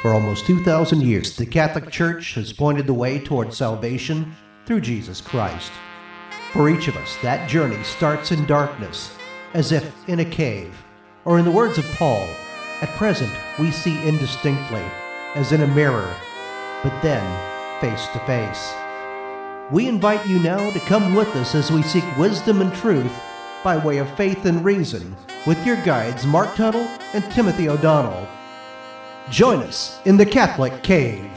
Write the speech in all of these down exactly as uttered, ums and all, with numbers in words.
For almost two thousand years, the Catholic Church has pointed the way toward salvation through Jesus Christ. For each of us, that journey starts in darkness, as if in a cave, or in the words of Paul, at present we see indistinctly, as in a mirror, but then face to face. We invite you now to come with us as we seek wisdom and truth by way of faith and reason with your guides Mark Tuttle and Timothy O'Donnell. Join us in the Catholic Cave.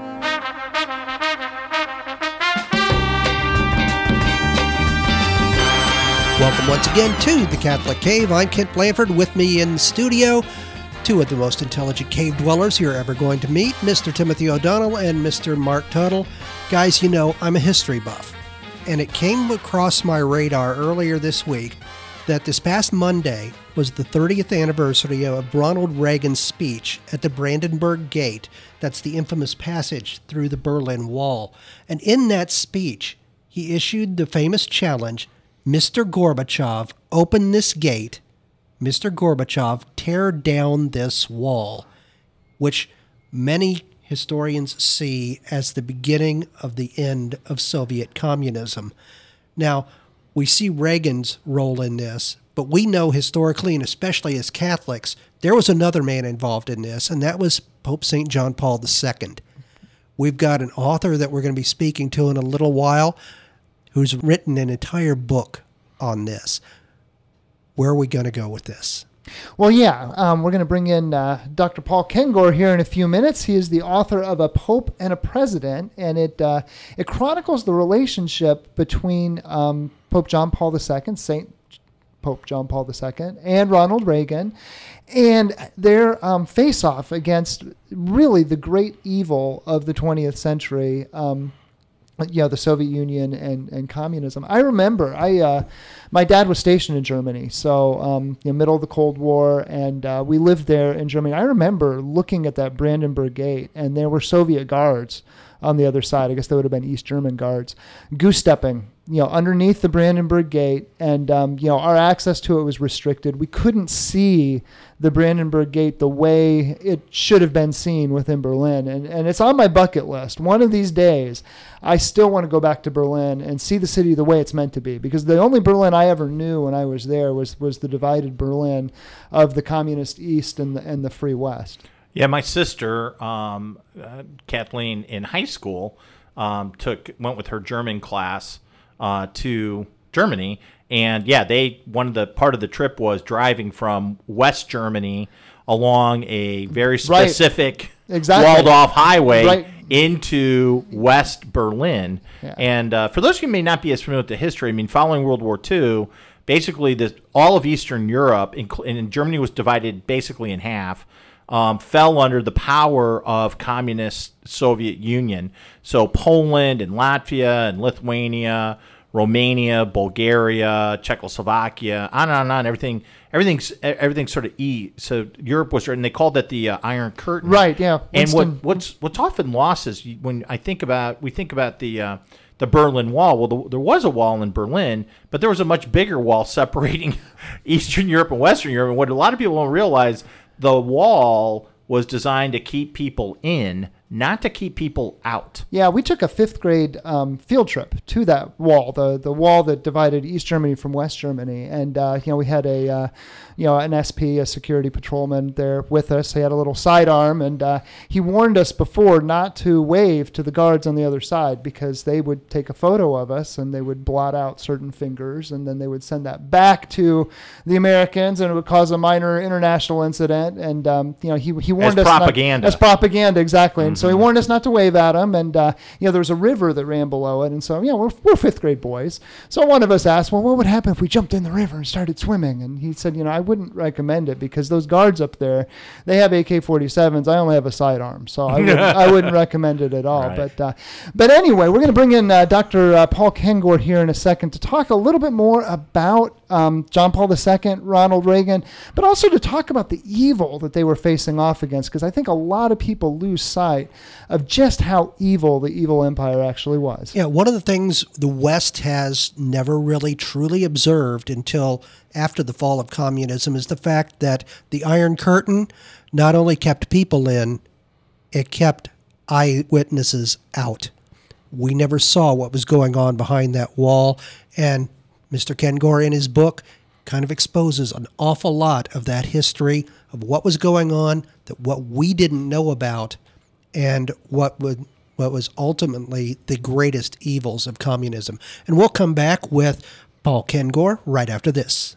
Welcome once again to the Catholic Cave. I'm Kent Blanford. With me in studio, two of the most intelligent cave dwellers you're ever going to meet, Mister Timothy O'Donnell and Mister Mark Tuttle. Guys, you know, I'm a history buff, and it came across my radar earlier this week that this past Monday was the thirtieth anniversary of Ronald Reagan's speech at the Brandenburg Gate. That's the infamous passage through the Berlin Wall. And in that speech, he issued the famous challenge, Mister Gorbachev, open this gate. Mister Gorbachev, tear down this wall, which many historians see as the beginning of the end of Soviet communism. Now, we see Reagan's role in this, but we know historically, and especially as Catholics, there was another man involved in this, and that was Pope Saint John Paul the Second. We've got an author that we're going to be speaking to in a little while who's written an entire book on this. Where are we going to go with this? Well, yeah, um, we're going to bring in uh, Doctor Paul Kengor here in a few minutes. He is the author of A Pope and a President, and it uh, it chronicles the relationship between um, Pope John Paul the Second, Saint Pope John Paul the Second, and Ronald Reagan, and their um, face-off against really the great evil of the twentieth century, um, you know, the Soviet Union and, and communism. I remember, I uh, my dad was stationed in Germany, so um, you know, middle of the Cold War, and uh, we lived there in Germany. I remember looking at that Brandenburg Gate, and there were Soviet guards on the other side. I guess they would have been East German guards, goose-stepping, you know, underneath the Brandenburg Gate, and um, you know, our access to it was restricted. We couldn't see the Brandenburg Gate the way it should have been seen within Berlin, and and it's on my bucket list. One of these days, I still want to go back to Berlin and see the city the way it's meant to be, because the only Berlin I ever knew when I was there was was the divided Berlin of the communist East and the and the free West. Yeah, my sister, um, uh, Kathleen, in high school, um, took went with her German class uh, to Germany, and yeah, they one of the part of the trip was driving from West Germany along a very specific right. exactly. walled-off highway right. into West Berlin. Yeah. And uh, for those of you who may not be as familiar with the history, I mean, following World War Two, basically this, all of Eastern Europe, and, and Germany was divided basically in half. Um, fell under the power of communist Soviet Union. So Poland and Latvia and Lithuania, Romania, Bulgaria, Czechoslovakia, on and on and on. Everything, everything's everything's sort of E. So Europe was, and they called that the uh, Iron Curtain. Right. Yeah. And Winston. what what's what's often lost is when I think about we think about the uh, the Berlin Wall. Well, the, there was a wall in Berlin, but there was a much bigger wall separating Eastern Europe and Western Europe. And what a lot of people don't realize, the wall was designed to keep people in, not to keep people out. Yeah, we took a fifth grade um, field trip to that wall, the the wall that divided East Germany from West Germany, and uh, you know, we had a uh, you know an S P, a security patrolman, there with us. He had a little sidearm, and uh, he warned us before not to wave to the guards on the other side, because they would take a photo of us and they would blot out certain fingers, and then they would send that back to the Americans, and it would cause a minor international incident. And um, you know, he he warned as us propaganda. Not, as propaganda, exactly. Mm-hmm. And so he warned us not to wave at them, and uh, you know, there was a river that ran below it, and so you know, we're we're fifth grade boys. So one of us asked, well, what would happen if we jumped in the river and started swimming? And he said, you know, I wouldn't recommend it, because those guards up there, they have A K forty-sevens. I only have a sidearm, so I wouldn't, I wouldn't recommend it at all. Right. But uh, but anyway, we're going to bring in uh, Doctor Uh, Paul Kengor here in a second to talk a little bit more about um, John Paul the Second, Ronald Reagan, but also to talk about the evil that they were facing off against, because I think a lot of people lose sight of just how evil the evil empire actually was. Yeah, one of the things the West has never really truly observed until after the fall of communism is the fact that the Iron Curtain not only kept people in, it kept eyewitnesses out. We never saw what was going on behind that wall, and Mister Ken Gore in his book kind of exposes an awful lot of that history of what was going on, that what we didn't know about, and what would what was ultimately the greatest evils of communism. And we'll come back with Paul Ken Gore right after this.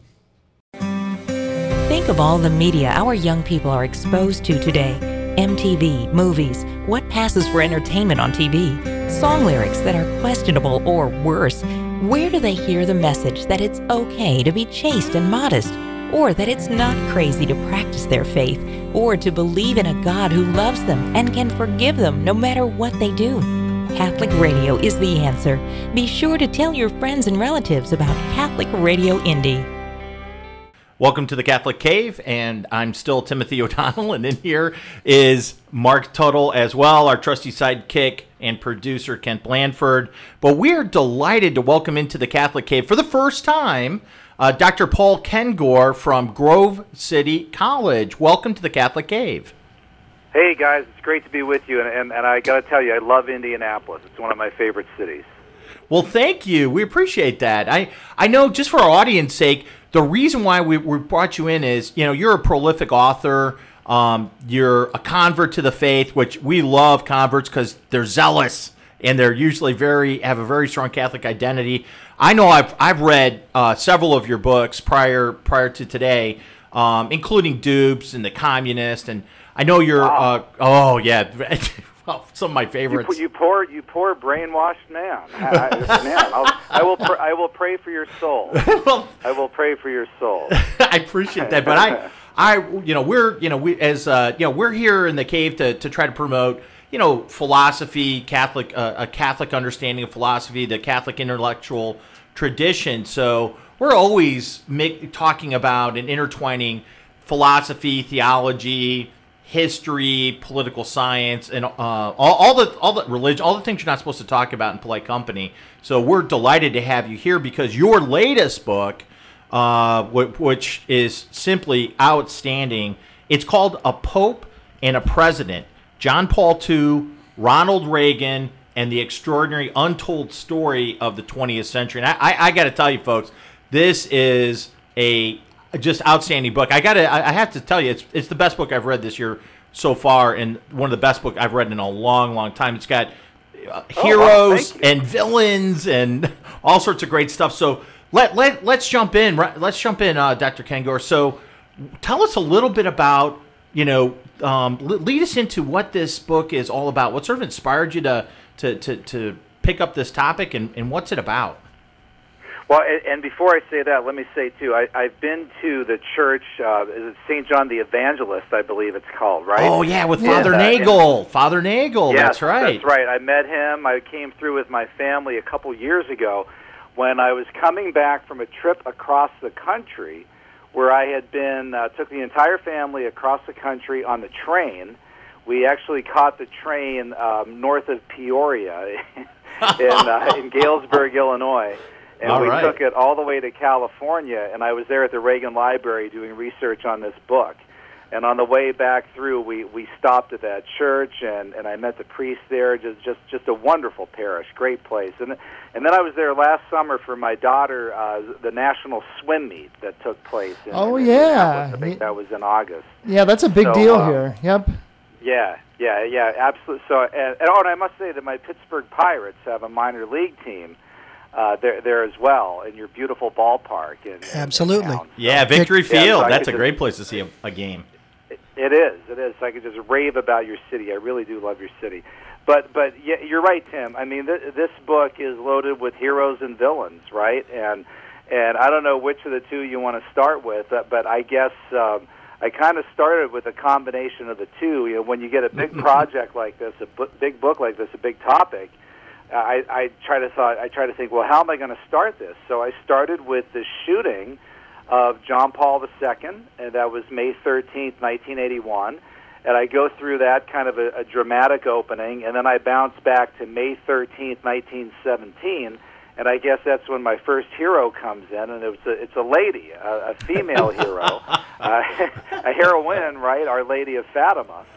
Think of all the media our young people are exposed to today. M T V, movies, what passes for entertainment on T V, song lyrics that are questionable or worse. Where do they hear the message that it's okay to be chaste and modest, or that it's not crazy to practice their faith, or to believe in a God who loves them and can forgive them no matter what they do? Catholic Radio is the answer. Be sure to tell your friends and relatives about Catholic Radio Indy. Welcome to the Catholic Cave, and I'm still Timothy O'Donnell, and in here is Mark Tuttle as well, our trusty sidekick and producer Kent Blanford. But we're delighted to welcome into the Catholic Cave for the first time uh, Doctor Paul Ken Gore from Grove City College. Welcome to the Catholic Cave. Hey guys, it's great to be with you, and, and, and I got to tell you, I love Indianapolis. It's one of my favorite cities. Well, thank you. We appreciate that. I, I know, just for our audience sake, the reason why we, we brought you in is, you know, you're a prolific author. Um, you're a convert to the faith, which we love converts because they're zealous and they're usually very have a very strong Catholic identity. I know I've I've read uh, several of your books prior prior to today, um, including Dupes and The Communist, and I know you're. Wow. Uh, oh yeah. Well, some of my favorites. You, you poor, you poor brainwashed man. I, I, man, I'll, I will, pr- I will pray for your soul. Well, I will pray for your soul. I appreciate that, but I, I, you know, we're, you know, we as, uh, you know, we're here in the cave to to try to promote, you know, philosophy, Catholic, uh, a Catholic understanding of philosophy, the Catholic intellectual tradition. So we're always make, talking about and intertwining philosophy, theology, history, political science, and uh, all, all the all the religion, all the things you're not supposed to talk about in polite company. So we're delighted to have you here because your latest book, uh, which is simply outstanding, it's called A Pope and a President: John Paul the Second, Ronald Reagan, and the Extraordinary Untold Story of the twentieth Century. And I, I, I got to tell you, folks, this is a just outstanding book. I gotta, I have to tell you, it's it's the best book I've read this year so far, and one of the best books I've read in a long, long time. It's got uh, heroes oh, wow, and villains and all sorts of great stuff. So let let let's jump in. Let's jump in, uh, Doctor Ken Gore. So tell us a little bit about, you know, um, lead us into what this book is all about. What sort of inspired you to to to, to pick up this topic, and, and what's it about? Well, and before I say that, let me say, too, I, I've been to the church, uh, Saint John the Evangelist, I believe it's called, right? Oh, yeah, with yeah. Father Uh, Nagel. And, Father Nagel, yes, that's right. That's right. I met him. I came through with my family a couple years ago when I was coming back from a trip across the country where I had been, uh, took the entire family across the country on the train. We actually caught the train um, north of Peoria in, uh, in Galesburg, Illinois. And all we right. took it all the way to California, and I was there at the Reagan Library doing research on this book. And on the way back through, we, we stopped at that church, and, and I met the priest there. Just just just a wonderful parish, great place. And and then I was there last summer for my daughter, uh, the national swim meet that took place. In, Oh, in yeah. I think that was in August. Yeah, that's a big So, deal um, here. Yep. Yeah, yeah, yeah, absolutely. So, and, and, oh, and I must say that my Pittsburgh Pirates have a minor league team Uh, there, there as well, in your beautiful ballpark. In, in, Absolutely. in town. Yeah, Victory Yeah, Field. so I That's could a great just- place to see a, a game. It, it is, it is. I could just rave about your city. I really do love your city. But, but yeah, you're right, Tim. I mean, th- this book is loaded with heroes and villains, right? And and I don't know which of the two you want to start with, uh, but I guess um, I kind of started with a combination of the two. You know, when you get a big project like this, a bu- big book like this, a big topic, I, I try to thought I try to think, well, how am I going to start this? So I started with the shooting of John Paul the Second, and that was May thirteenth, nineteen eighty-one. And I go through that kind of a, a dramatic opening, and then I bounce back to May thirteenth, nineteen seventeen, and I guess that's when my first hero comes in, and it's a, it's a lady, a, a female hero, uh, a heroine, right, Our Lady of Fatima.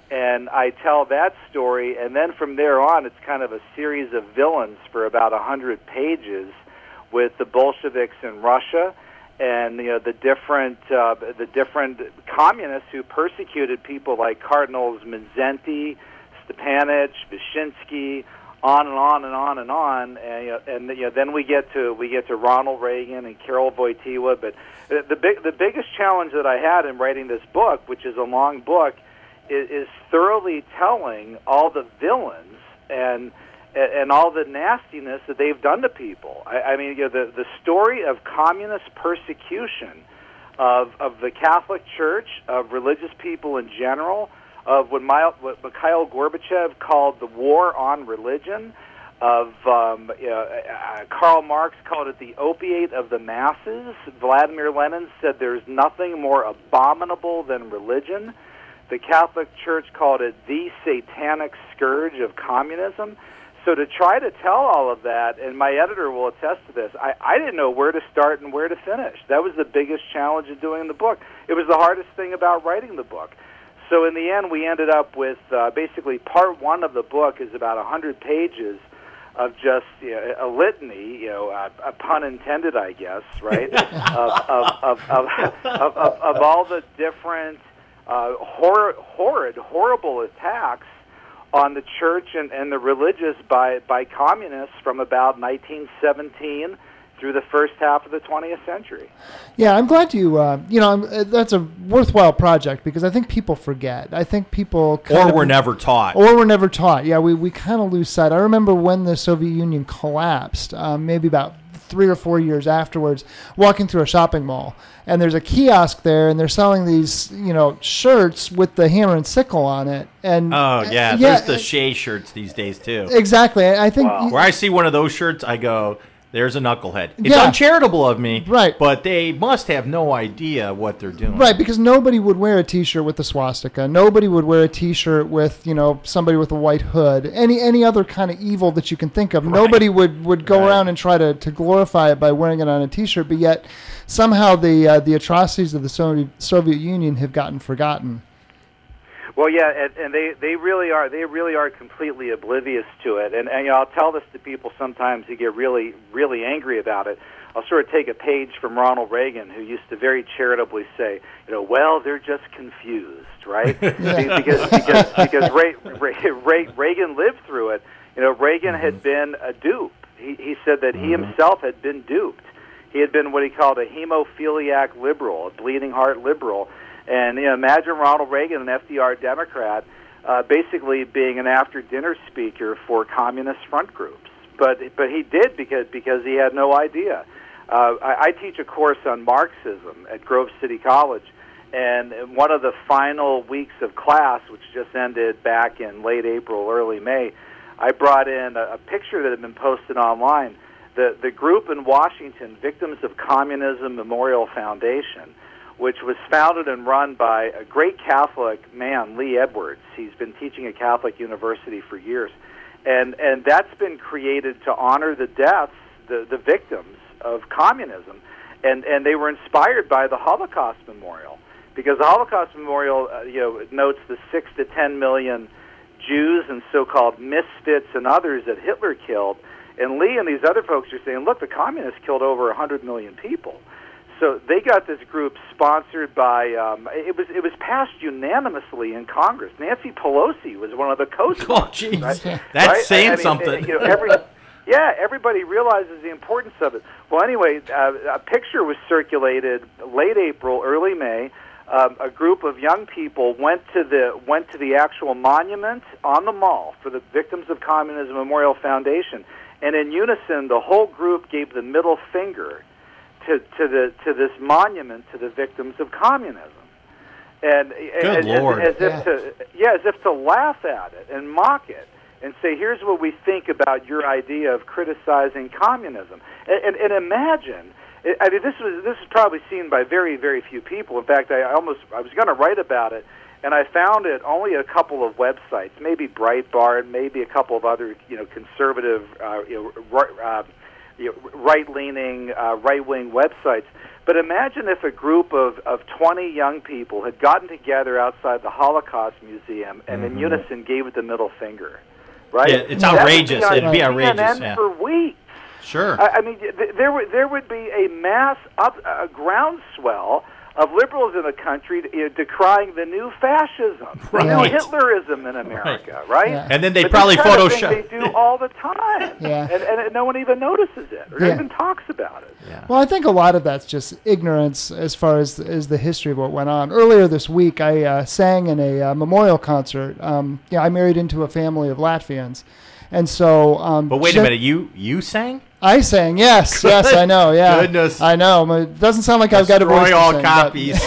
and I tell that story, and then from there on, it's kind of a series of villains for about a hundred pages, with the Bolsheviks in Russia, and you know the different uh, the different communists who persecuted people like Cardinals Mindszenty, Stepanich, Wyszynski, on and on and on and on, and, you know, and you know, then we get to we get to Ronald Reagan and Karol Wojtyła. But the, the big the biggest challenge that I had in writing this book, which is a long book, is, is thoroughly telling all the villains and and all the nastiness that they've done to people. I, I mean, you know, the the story of communist persecution of of the Catholic Church, of religious people in general, of what, My, what Mikhail Gorbachev called the war on religion, of um, you know, uh, Karl Marx called it the opiate of the masses. Vladimir Lenin said there's nothing more abominable than religion. The Catholic Church called it the satanic scourge of communism. So to try to tell all of that, and my editor will attest to this, I, I didn't know where to start and where to finish. That was the biggest challenge of doing the book. It was the hardest thing about writing the book. So in the end, we ended up with uh, basically part one of the book is about one hundred pages of just you know, a litany, you know, uh, a pun intended, I guess, right, of, of, of, of, of, of, of all the different uh, hor- horrid, horrible attacks on the church and, and the religious by, by communists from about nineteen seventeen through the first half of the twentieth century. Yeah, I'm glad you, uh, you know, I'm, that's a worthwhile project because I think people forget. I think people... Or were never taught. Or were never taught. Yeah, we, we kind of lose sight. I remember when the Soviet Union collapsed, um, maybe about three or four years afterwards, walking through a shopping mall. And there's a kiosk there, and they're selling these, you know, shirts with the hammer and sickle on it. And oh yeah, uh, there's yeah, the Shea shirts these days too. Exactly. I think wow. Where I see one of those shirts, I go, there's a knucklehead. It's yeah. uncharitable of me, right? But they must have no idea what they're doing, right? Because nobody would wear a T-shirt with the swastika. Nobody would wear a T-shirt with, you know, somebody with a white hood. Any any other kind of evil that you can think of. Right. Nobody would, would go right. around and try to, to glorify it by wearing it on a T-shirt. But yet, somehow the uh, the atrocities of the Soviet Soviet Union have gotten forgotten. Well, yeah, and, and they, they really are they really are completely oblivious to it. And, and you know, I'll tell this to people sometimes who get really really angry about it. I'll sort of take a page from Ronald Reagan, who used to very charitably say, you know, well, they're just confused, right? Yeah. Because because because Ray, Ray, Ray, Reagan lived through it. You know, Reagan mm-hmm. had been a dupe. He he said that he mm-hmm. himself had been duped. He had been what he called a hemophiliac liberal, a bleeding heart liberal. And you know, imagine Ronald Reagan, an F D R Democrat, uh, basically being an after-dinner speaker for communist front groups. But but he did because because he had no idea. Uh, I, I teach a course on Marxism at Grove City College, and one of the final weeks of class, which just ended back in late April, early May, I brought in a, a picture that had been posted online. The the group in Washington, Victims of Communism Memorial Foundation, which was founded and run by a great Catholic man, Lee Edwards. He's been teaching at Catholic University for years. And and that's been created to honor the deaths, the, the victims of communism. And and they were inspired by the Holocaust Memorial, because the Holocaust Memorial uh, you know, notes the six to ten million Jews and so-called misfits and others that Hitler killed. And Lee and these other folks are saying, look, the communists killed over one hundred million people. So they got this group sponsored by. Um, it was it was passed unanimously in Congress. Nancy Pelosi was one of the co-sponsors. Oh, jeez, right? that's right? saying I mean, something. You know, every, yeah, everybody realizes the importance of it. Well, anyway, uh, a picture was circulated late April, early May. Um, a group of young people went to the went to the actual monument on the mall for the Victims of Communism Memorial Foundation, and in unison, the whole group gave the middle finger To, to the to this monument to the victims of communism, and Good as, Lord. as, as yeah. if to yeah, as if to laugh at it and mock it and say, "Here's what we think about your idea of criticizing communism." And, and, and imagine, I mean, this was this is probably seen by very very few people. In fact, I almost I was going to write about it, and I found it only at a couple of websites, maybe Breitbart, maybe a couple of other you know conservative uh, you know. Uh, You know, right-leaning, uh, right-wing websites, But imagine if a group of, of twenty young people had gotten together outside the Holocaust Museum and mm-hmm. in unison gave it the middle finger, right? Yeah, it's outrageous. Be It'd be outrageous. C N N yeah. for weeks. Sure. I, I mean, th- there would there would be a mass up a groundswell of liberals in the country you know, decrying the new fascism, right. the new Hitlerism in America, right? right? Yeah. And then they but probably this kind of Photoshop. thing they do all the time, yeah. and, and no one even notices it or yeah. even talks about it. Yeah. Well, I think a lot of that's just ignorance as far as as the history of what went on. Earlier this week, I uh, sang in a uh, memorial concert. Um, yeah, I married into a family of Latvians, and so. Um, but wait just, a minute, you you sang? I sang, yes, yes, I know, yeah. Goodness. I know. It doesn't sound like I've got a voice Destroy all to sing, copies.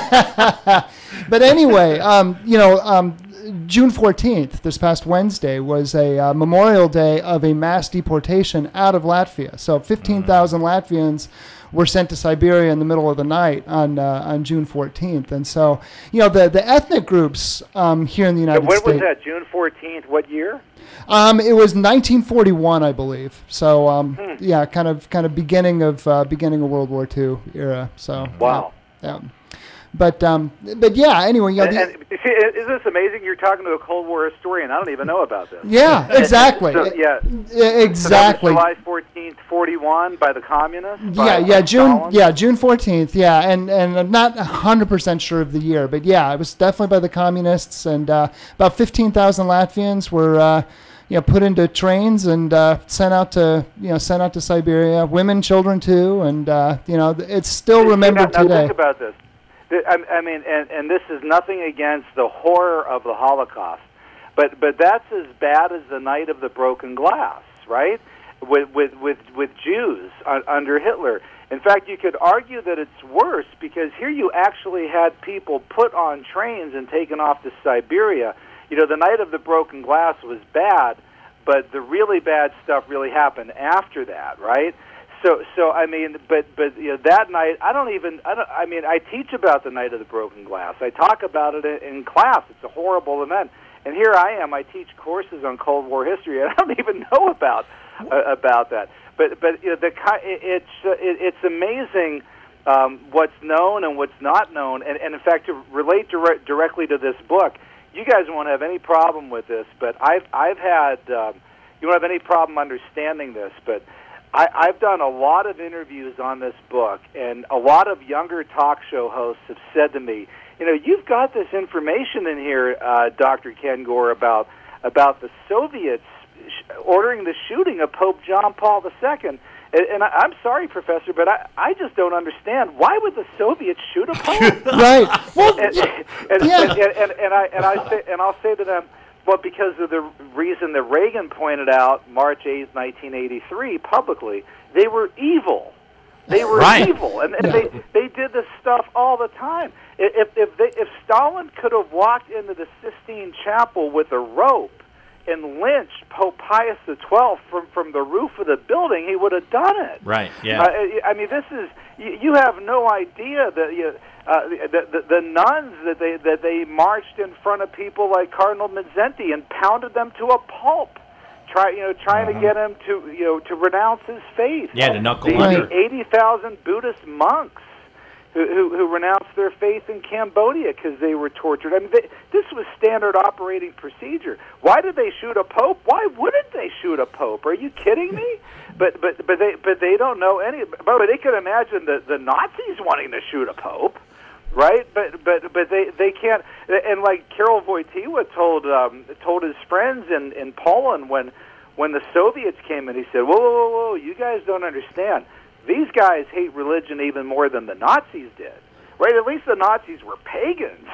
But, but anyway, um, you know, um, June fourteenth, this past Wednesday, was a uh, memorial day of a mass deportation out of Latvia. So fifteen thousand mm. Latvians were sent to Siberia in the middle of the night on uh, on June fourteenth. And so, you know, the, the ethnic groups um, here in the United when States. When was that, June fourteenth? What year? Um, it was nineteen forty-one, I believe. So, um, hmm. yeah, kind of, kind of beginning of uh, beginning of World War Two era. So, wow. Yeah. yeah. But, um, but yeah. Anyway, you know, and, the, and, see, isn't this amazing? You're talking to a Cold War historian. I don't even know about this. Yeah, exactly. so, yeah, exactly. So July fourteenth, forty-one, by the communists. By, yeah, yeah, by June, Stalin? yeah, June fourteenth. Yeah, and and I'm not one hundred percent sure of the year, but yeah, it was definitely by the communists, and uh, about fifteen thousand Latvians were. Uh, You know, put into trains and uh, sent out to you know sent out to Siberia. Women, children too, and uh, you know it's still remembered now, now today. Think about this. I, I mean, and, and this is nothing against the horror of the Holocaust, but but that's as bad as the Night of the Broken Glass, right? With with with, with Jews uh, under Hitler. In fact, you could argue that it's worse because here you actually had people put on trains and taken off to Siberia. You know, the Night of the Broken Glass was bad, but the really bad stuff really happened after that, right? So, so I mean, but but you know, that night, I don't even. I don't. I mean, I teach about the Night of the Broken Glass. I talk about it in, in class. It's a horrible event, and here I am. I teach courses on Cold War history, and I don't even know about uh, about that. But but you know, the it's uh, it, it's amazing um, what's known and what's not known, and, and in fact, to relate dire- directly to this book. You guys won't have any problem with this, but I've I've had um, you won't have any problem understanding this. But I, I've done a lot of interviews on this book, and a lot of younger talk show hosts have said to me, you know, you've got this information in here, uh, Doctor Ken Gore, about about the Soviets sh- ordering the shooting of Pope John Paul the Second. And, and I, I'm sorry, Professor, but I, I just don't understand. Why would the Soviets shoot a pope? Right. Well, and, and, yeah. and, and, and, and I and I say and I'll say to them, well, because of the reason that Reagan pointed out, March eighth, nineteen eighty-three, publicly, they were evil. They were right. evil, and, and Yeah. they they did this stuff all the time. If if they, if Stalin could have walked into the Sistine Chapel with a rope and lynched Pope Pius the Twelfth from, from the roof of the building, he would have done it. Right, yeah. Uh, I mean, this is, you, you have no idea that you, uh, the, the, the nuns that they, that they marched in front of people like Cardinal Mazzenti and pounded them to a pulp, try, you know, trying uh-huh. to get him to, you know, to renounce his faith. Yeah, to knuckle the, under. the eighty thousand Buddhist monks Who, who, who renounced their faith in Cambodia because they were tortured. I mean, they, this was standard operating procedure. Why did they shoot a pope? Why wouldn't they shoot a pope? Are you kidding me? But but but they but they don't know any. But they could imagine the the Nazis wanting to shoot a pope, right? But but but they, they can't. And like Karol Wojtyła told um, told his friends in, in Poland when when the Soviets came in, he said, "Whoa whoa whoa whoa! You guys don't understand. These guys hate religion even more than the Nazis did, right? At least the Nazis were pagans.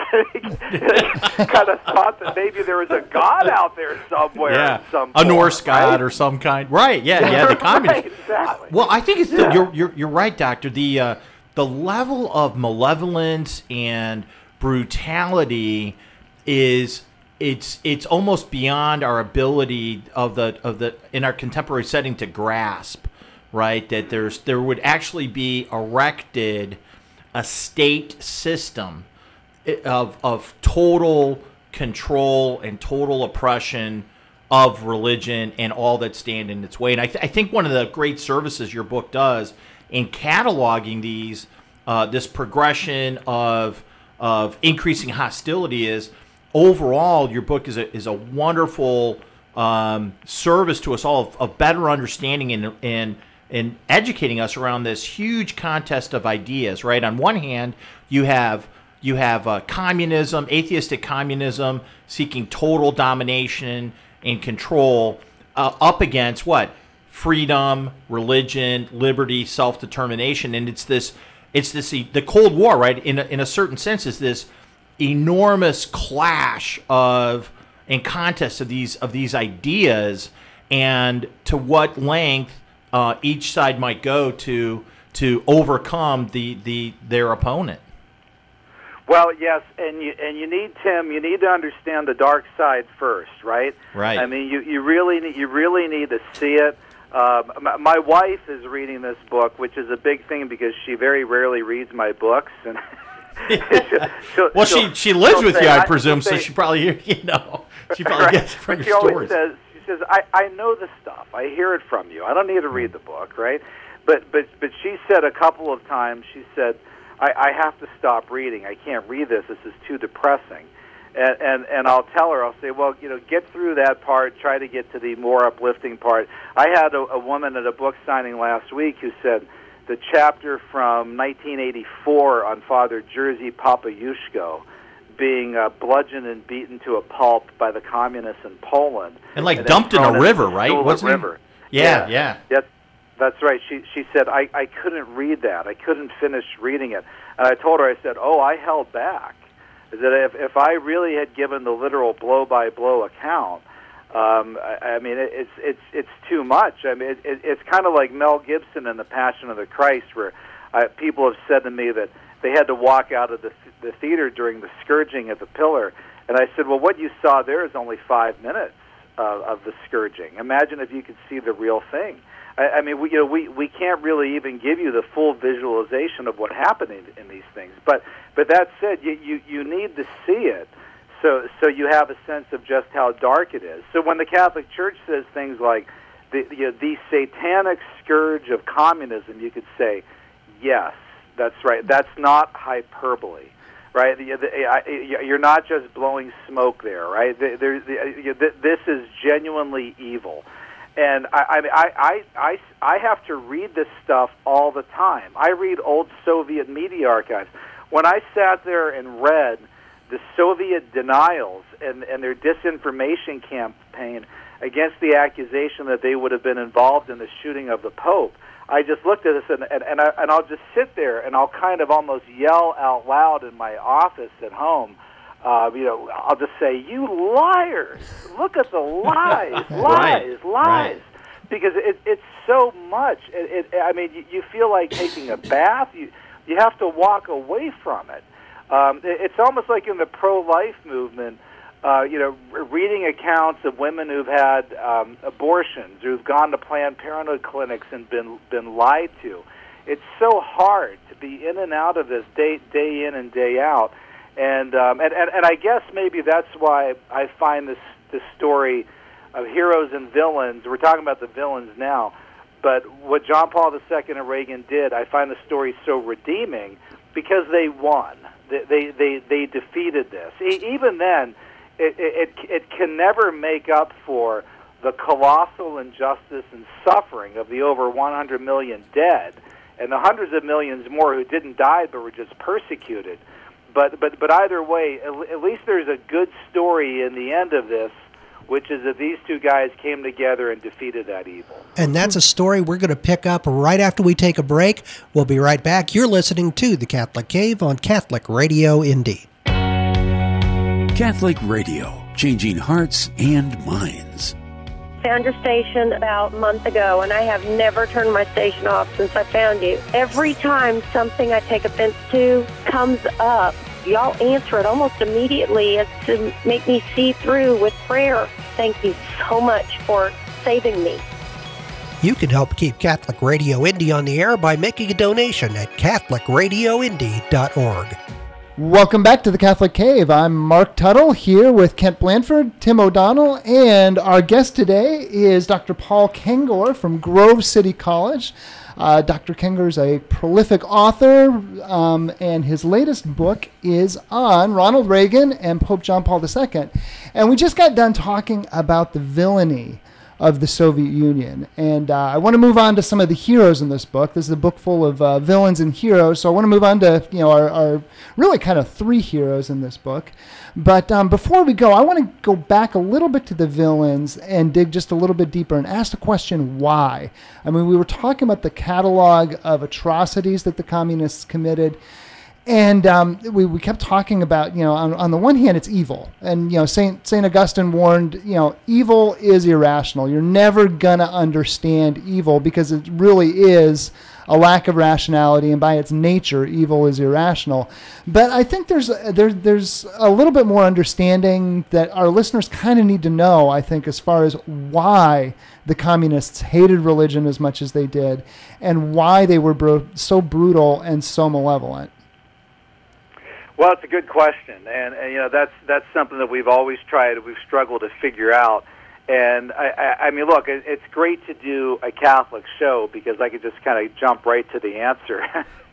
They kind of thought that maybe there was a god out there somewhere. Yeah, in some a form, Norse god right? or some kind. Right? Yeah, yeah. The communists. Right, exactly. Uh, well, I think it's Yeah. the, you're you're you're right, Doctor. The uh, the level of malevolence and brutality is. It's it's almost beyond our ability of the of the in our contemporary setting to grasp. Right, that there's there would actually be erected a state system of of total control and total oppression of religion and all that stand in its way. And I, th- I think one of the great services your book does in cataloging these uh, this progression of of increasing hostility is overall your book is a is a wonderful um, service to us all of, of better understanding and and and educating us around this huge contest of ideas. Right, on one hand, you have you have uh, communism, atheistic communism, seeking total domination and control, uh, up against what? Freedom, religion, liberty, self-determination, and it's this, it's this, the Cold War, right? In a, in a certain sense, is this enormous clash of and contest of these of these ideas, and to what length uh, each side might go to to overcome the, the their opponent. Well, yes, and you and you need, Tim, you need to understand the dark side first, right? Right. I mean, you, you really need, you really need to see it. Um, my, my wife is reading this book, which is a big thing because she very rarely reads my books, and she'll, she'll, well, she'll, she she lives with say, you, I I, presume, so say, she probably you know she probably right. gets it from but your she stories. Always says, she says, I, I know the stuff. I hear it from you. I don't need to read the book, right? But but but she said a couple of times, she said, I, I have to stop reading. I can't read this. This is too depressing. And, and and I'll tell her, I'll say, well, you know, get through that part, try to get to the more uplifting part. I had a, a woman at a book signing last week who said the chapter from nineteen eighty-four on Father Jerzy Papayushko being uh, bludgeoned and beaten to a pulp by the communists in Poland. And like and dumped in a river, in right? Wasn't river. It? Yeah, yeah. yeah. That's, that's right. She she said, I, I couldn't read that. I couldn't finish reading it. And I told her, I said, oh, I held back. That if, if I really had given the literal blow-by-blow account, um, I, I mean, it, it's it's it's too much. I mean, it, it, it's kind of like Mel Gibson in The Passion of the Christ, where uh, people have said to me that they had to walk out of the, the theater during the scourging at the pillar. And I said, well, what you saw there is only five minutes uh, of the scourging. Imagine if you could see the real thing. I, I mean, we, you know, we, we can't really even give you the full visualization of what happened in, in these things. But but that said, you, you, you need to see it so so you have a sense of just how dark it is. So when the Catholic Church says things like the you know, the satanic scourge of communism, you could say, yes, that's right. That's not hyperbole, right? The, the, I, you're not just blowing smoke there, right? There, the, this is genuinely evil. And I, I, I, I, I have to read this stuff all the time. I read old Soviet media archives. When I sat there and read the Soviet denials and, and their disinformation campaign against the accusation that they would have been involved in the shooting of the Pope, I just looked at this and and, and, I, and I'll just sit there and I'll kind of almost yell out loud in my office at home. Uh, you know, I'll just say, "You liars! Look at the lies, lies, right. lies!" Right. Because it, it's so much. It, it, I mean, you, you feel like taking a bath. You you have to walk away from it. Um, it it's almost like in the pro-life movement. Uh, you know, reading accounts of women who've had um, abortions, who've gone to Planned Parenthood clinics and been been lied to. It's so hard to be in and out of this day day in and day out. And, um, and and and I guess maybe that's why I find this this story of heroes and villains. We're talking about the villains now, but what John Paul the Second and Reagan did, I find the story so redeeming because they won. They they they, they defeated this. E- even then, it, it it can never make up for the colossal injustice and suffering of the over one hundred million dead and the hundreds of millions more who didn't die but were just persecuted. But but but either way, at least there's a good story in the end of this, which is that these two guys came together and defeated that evil. And that's a story we're going to pick up right after we take a break. We'll be right back. You're listening to The Catholic Cave on Catholic Radio Indy. Catholic Radio, changing hearts and minds. Found your station about a month ago, and I have never turned my station off since I found you. Every time something I take offense to comes up, y'all answer it almost immediately as to make me see through with prayer. Thank you so much for saving me. You can help keep Catholic Radio Indy on the air by making a donation at Catholic Radio Indy dot org. Welcome back to the Catholic Cave. I'm Mark Tuttle here with Kent Blanford, Tim O'Donnell, and our guest today is Doctor Paul Kengor from Grove City College. Uh, Doctor Kengor is a prolific author, um, and his latest book is on Ronald Reagan and Pope John Paul the Second. And we just got done talking about the villainy of the Soviet Union. And uh, I want to move on to some of the heroes in this book. This is a book full of uh, villains and heroes, so I want to move on to, you know, our, our really kind of three heroes in this book. But um, before we go, I want to go back a little bit to the villains and dig just a little bit deeper and ask the question, why? I mean, we were talking about the catalog of atrocities that the communists committed. And um, we, we kept talking about, you know, on, on the one hand, it's evil. And, you know, Saint Saint Augustine warned, you know, evil is irrational. You're never going to understand evil because it really is a lack of rationality. And by its nature, evil is irrational. But I think there's there, there's a little bit more understanding that our listeners kind of need to know, I think, as far as why the communists hated religion as much as they did and why they were bro- so brutal and so malevolent. Well, it's a good question, and, and you know that's that's something that we've always tried, we've struggled to figure out. And I, I, I mean, look, it, it's great to do a Catholic show because I could just kind of jump right to the answer.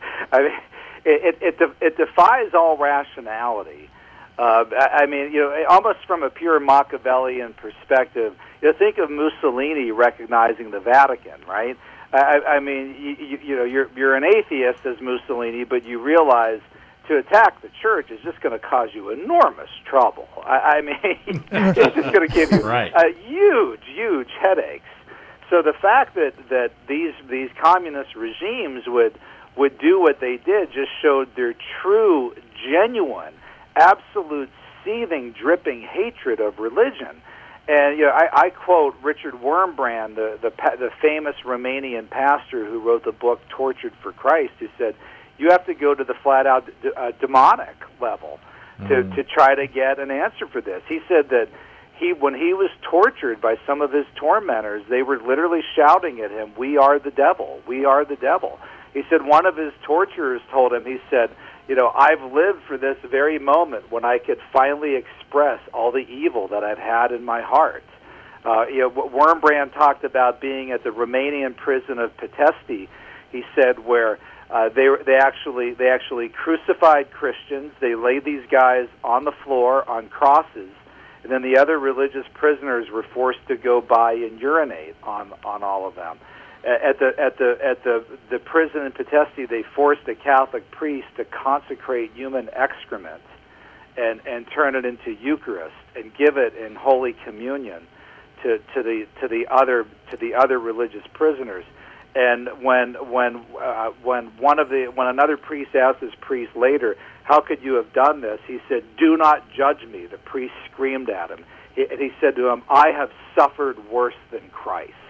I mean, it it, it, it defies all rationality. Uh, I, I mean, you know, almost from a pure Machiavellian perspective, you know, think of Mussolini recognizing the Vatican, right? I, I mean, you, you, you know, you're you're an atheist as Mussolini, but you realize to attack the church is just going to cause you enormous trouble. I, I mean, it's just going to give you right. a huge, huge headaches. So the fact that, that these these communist regimes would would do what they did just showed their true, genuine, absolute, seething, dripping hatred of religion. And you know, I, I quote Richard Wurmbrand, the, the the famous Romanian pastor who wrote the book Tortured for Christ, who said, you have to go to the flat-out uh, demonic level to, mm. to try to get an answer for this. He said that he, when he was tortured by some of his tormentors, they were literally shouting at him, "We are the devil, we are the devil." He said one of his torturers told him, he said, you know, I've lived for this very moment when I could finally express all the evil that I've had in my heart. Uh, you know, Wurmbrand talked about being at the Romanian prison of Pitești, he said, where Uh, they they actually they actually crucified Christians. They laid these guys on the floor on crosses, and then the other religious prisoners were forced to go by and urinate on, on all of them. At the at the at the the prison in Pitești, they forced a Catholic priest to consecrate human excrement and and turn it into Eucharist and give it in Holy Communion to, to the to the other to the other religious prisoners. And when when uh, when one of the when another priest asked this priest later, "How could you have done this?" He said, "Do not judge me." The priest screamed at him, he, and he said to him, "I have suffered worse than Christ."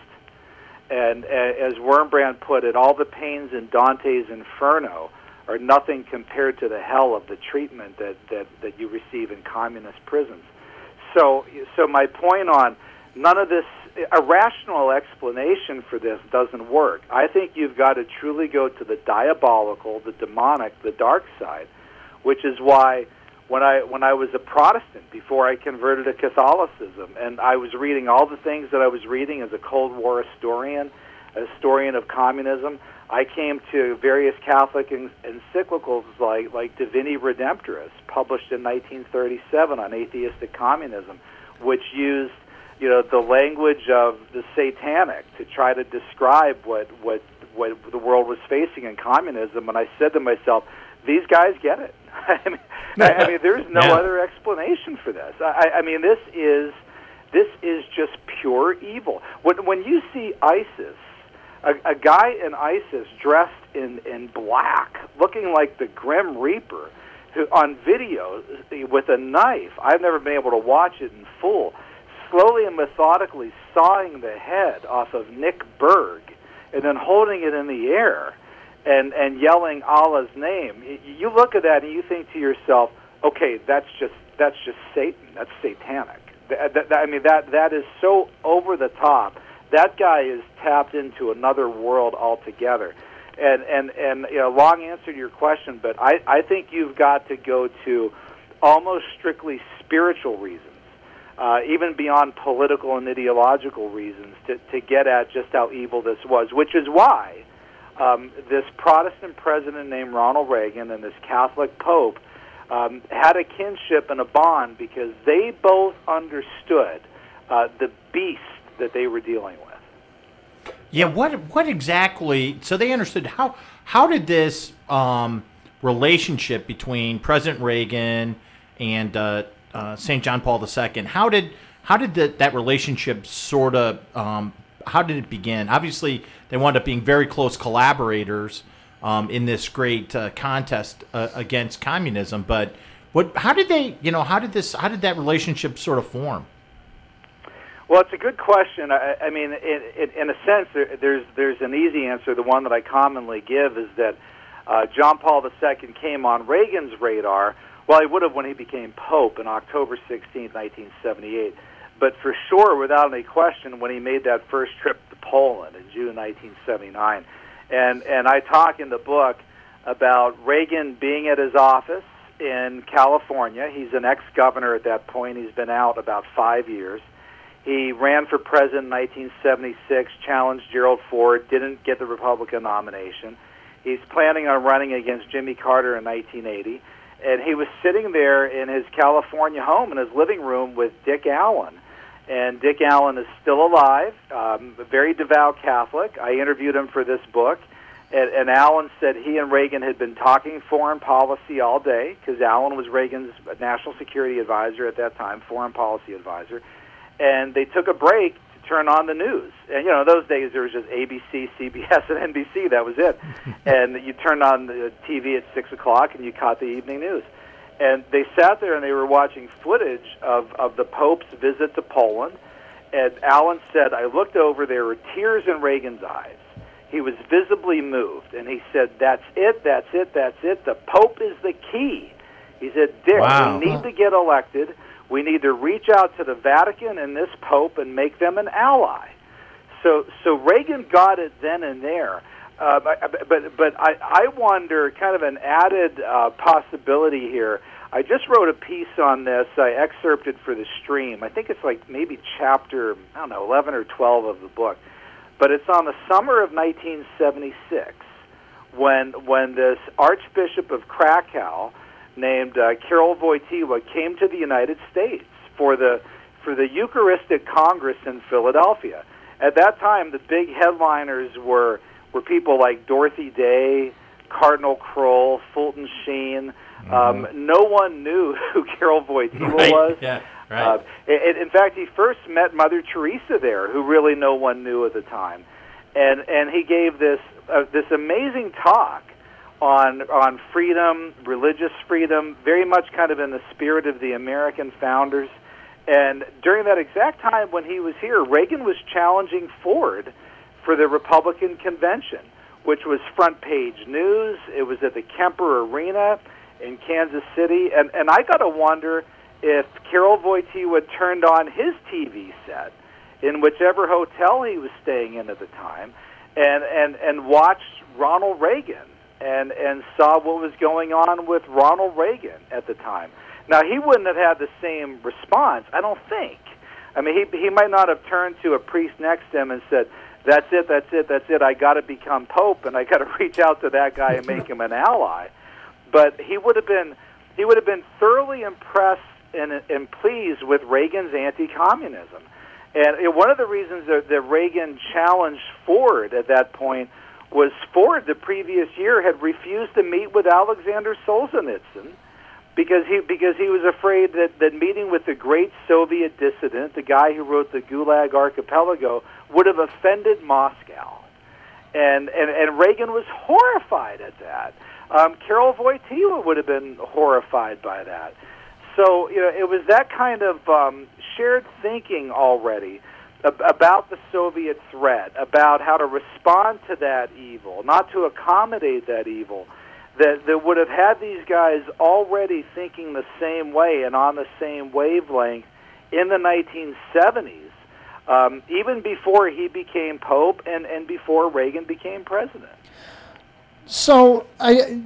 And uh, as Wurmbrand put it, all the pains in Dante's Inferno are nothing compared to the hell of the treatment that that, that you receive in communist prisons. So, so my point on none of this. A rational explanation for this doesn't work. I think you've got to truly go to the diabolical, the demonic, the dark side, which is why when I when I was a Protestant before I converted to Catholicism, and I was reading all the things that I was reading as a Cold War historian, a historian of communism, I came to various Catholic encyclicals like like Divini Redemptoris, published in nineteen thirty-seven on atheistic communism, which used you know, the language of the satanic to try to describe what, what what the world was facing in communism. And I said to myself, these guys get it. I mean, I, I mean there's no yeah. other explanation for this. I, I mean, this is this is just pure evil. When when you see ISIS, a, a guy in ISIS dressed in, in black, looking like the Grim Reaper, who on video with a knife, I've never been able to watch it in full, slowly and methodically sawing the head off of Nick Berg and then holding it in the air and, and yelling Allah's name. You look at that and you think to yourself, okay, that's just that's just Satan. That's satanic. That, that, I mean, that that is so over the top. That guy is tapped into another world altogether. And and and you know, long answer to your question, but I I think you've got to go to almost strictly spiritual reasons, uh, even beyond political and ideological reasons, to to get at just how evil this was. Which is why um, this Protestant president named Ronald Reagan and this Catholic Pope um, had a kinship and a bond, because they both understood uh, the beast that they were dealing with. Yeah, what what exactly? So they understood how how did this um, relationship between President Reagan and uh, uh, Saint John Paul the Second? How did how did the, that relationship sort of um, how did it begin? Obviously, they wound up being very close collaborators um, in this great uh, contest uh, against communism. But what? How did they? You know, how did this? How did that relationship sort of form? Well, it's a good question. I, I mean, in, in, in a sense, there, there's there's an easy answer. The one that I commonly give is that uh, John Paul the Second came on Reagan's radar. Well, he would have when he became Pope on October sixteenth, nineteen seventy-eight. But for sure, without any question, when he made that first trip to Poland in June nineteen seventy-nine. And, and I talk in the book about Reagan being at his office in California. He's an ex-governor at that point. He's been out about five years. He ran for president in nineteen seventy-six, challenged Gerald Ford, didn't get the Republican nomination. He's planning on running against Jimmy Carter in nineteen eighty. And he was sitting there in his California home in his living room with Dick Allen. And Dick Allen is still alive, um, a very devout Catholic. I interviewed him for this book. And, and Allen said he and Reagan had been talking foreign policy all day, because Allen was Reagan's national security advisor at that time, foreign policy advisor. And they took a break to turn on the news. And, you know, those days there was just A B C, C B S, and N B C. That was it. And you turned on the T V at six o'clock and you caught the evening news. And they sat there and they were watching footage of, of the Pope's visit to Poland. And Allen said, I looked over, there were tears in Reagan's eyes. He was visibly moved. And he said, that's it, that's it, that's it. The Pope is the key. He said, Dick, wow. we need to get elected. We need to reach out to the Vatican and this Pope and make them an ally. So, so Reagan got it then and there. Uh, but but, but I, I wonder, kind of an added uh, possibility here. I just wrote a piece on this. I excerpted for the stream. I think it's like maybe chapter, I don't know, eleven or twelve of the book. But it's on the summer of nineteen seventy-six when when this Archbishop of Krakow named uh, Karol Wojtyła came to the United States for the for the Eucharistic Congress in Philadelphia. At that time, the big headliners were were people like Dorothy Day, Cardinal Kroll, Fulton Sheen. Mm-hmm. Um, no one knew who Karol Wojtyła right. was. Yeah, right. Uh, in, in fact, he first met Mother Teresa there, who really no one knew at the time, and and he gave this uh, this amazing talk on on freedom, religious freedom, very much kind of in the spirit of the American founders. And during that exact time when he was here, Reagan was challenging Ford for the Republican convention, which was front page news. It was at the Kemper Arena in Kansas City. And, and I got to wonder if Karol Wojtyła turned on his T V set in whichever hotel he was staying in at the time and, and, and watched Ronald Reagan and and saw what was going on with Ronald Reagan at the time. Now, he wouldn't have had the same response, I don't think. I mean, he he might not have turned to a priest next to him and said, that's it, that's it, that's it, I got to become Pope, and I got to reach out to that guy and make him an ally. But he would have been he would have been thoroughly impressed and, and pleased with Reagan's anti-communism. And you know, one of the reasons that, that Reagan challenged Ford at that point was Ford the previous year had refused to meet with Alexander Solzhenitsyn because he because he was afraid that, that meeting with the great Soviet dissident, the guy who wrote the Gulag Archipelago, would have offended Moscow. And and, and Reagan was horrified at that. Um, Karol Wojtyła would have been horrified by that. So, you know, it was that kind of um, shared thinking already about the Soviet threat, about how to respond to that evil, not to accommodate that evil, that, that would have had these guys already thinking the same way and on the same wavelength in the nineteen seventies, um, even before he became Pope and, and before Reagan became president. So, I,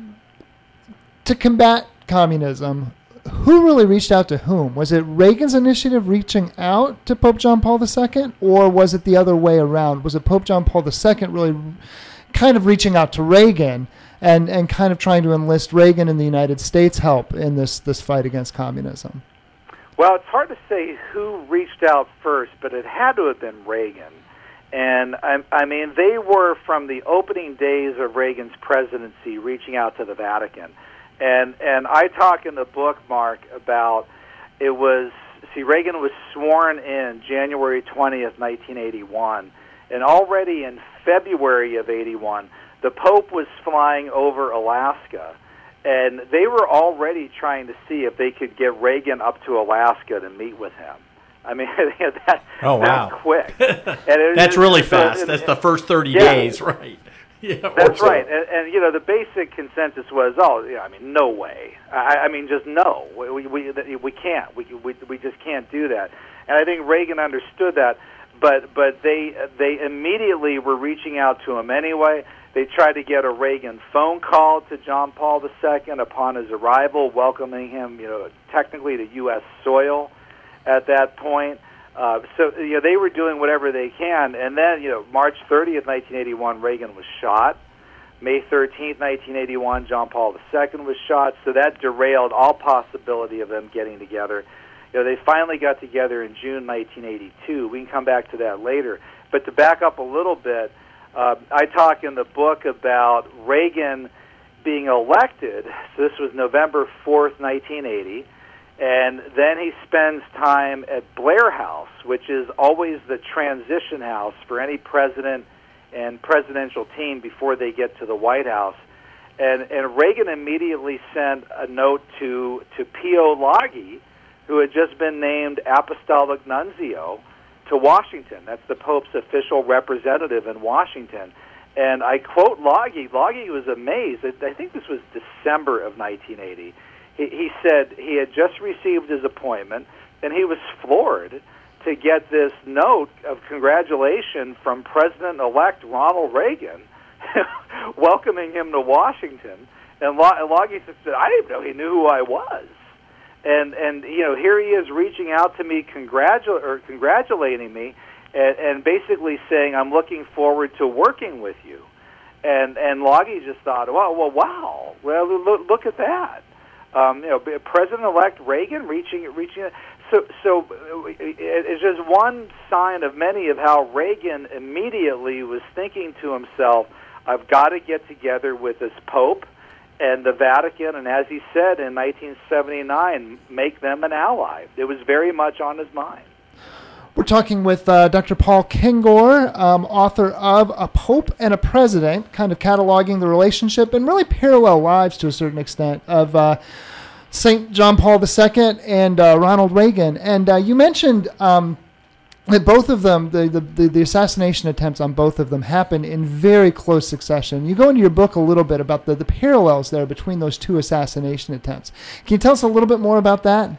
to combat communism, who really reached out to whom? Was it Reagan's initiative reaching out to Pope John Paul the Second, or was it the other way around? Was it Pope John Paul the Second really kind of reaching out to Reagan and, and kind of trying to enlist Reagan and the United States' help in this, this fight against communism? Well, it's hard to say who reached out first, but it had to have been Reagan. And, I, I mean, they were, from the opening days of Reagan's presidency, reaching out to the Vatican. And and I talk in the book, Mark, about it was, see, Reagan was sworn in January twentieth, nineteen eighty-one. And already in February of eighty-one, the Pope was flying over Alaska. And they were already trying to see if they could get Reagan up to Alaska to meet with him. I mean, that, oh, wow. that quick. And it, That's it, really it, fast. It, That's it, the first thirty yeah. days, right? Yeah, That's so. right, and, and you know the basic consensus was, oh, yeah, I mean, no way. I, I mean, just no. We we we can't. We we we just can't do that. And I think Reagan understood that, but but they they immediately were reaching out to him anyway. They tried to get a Reagan phone call to John Paul the Second upon his arrival, welcoming him, you know, technically to U S soil at that point. Uh, so you know they were doing whatever they can, and then you know March thirtieth, nineteen eighty-one, Reagan was shot. May thirteenth, nineteen eighty-one, John Paul the Second was shot. So that derailed all possibility of them getting together. You know they finally got together in June nineteen eighty-two. We can come back to that later. But to back up a little bit, uh, I talk in the book about Reagan being elected. So this was November fourth, nineteen eighty. And then he spends time at Blair House, which is always the transition house for any president and presidential team before they get to the White House. And, and Reagan immediately sent a note to, to Pio Laghi, who had just been named Apostolic Nuncio, to Washington. That's the Pope's official representative in Washington. And I quote Laghi. Laghi was amazed. I think this was December of nineteen eighty. He, he said he had just received his appointment, and he was floored to get this note of congratulation from President-elect Ronald Reagan, welcoming him to Washington. And Laghi said, I didn't know he knew who I was. And, and you know, here he is reaching out to me, congratu- or congratulating me, and, and basically saying, I'm looking forward to working with you. And, and Laghi just thought, well, well, wow, well, look, look at that. Um, you know, President-elect Reagan reaching, reaching. So, so it's just one sign of many of how Reagan immediately was thinking to himself, "I've got to get together with this Pope and the Vatican," and as he said in nineteen seventy-nine, make them an ally. It was very much on his mind. We're talking with uh, Doctor Paul Kengor, um, author of A Pope and a President, kind of cataloging the relationship and really parallel lives to a certain extent of uh, Saint John Paul the Second and uh, Ronald Reagan. And uh, you mentioned um, that both of them, the, the, the assassination attempts on both of them happened in very close succession. You go into your book a little bit about the, the parallels there between those two assassination attempts. Can you tell us a little bit more about that?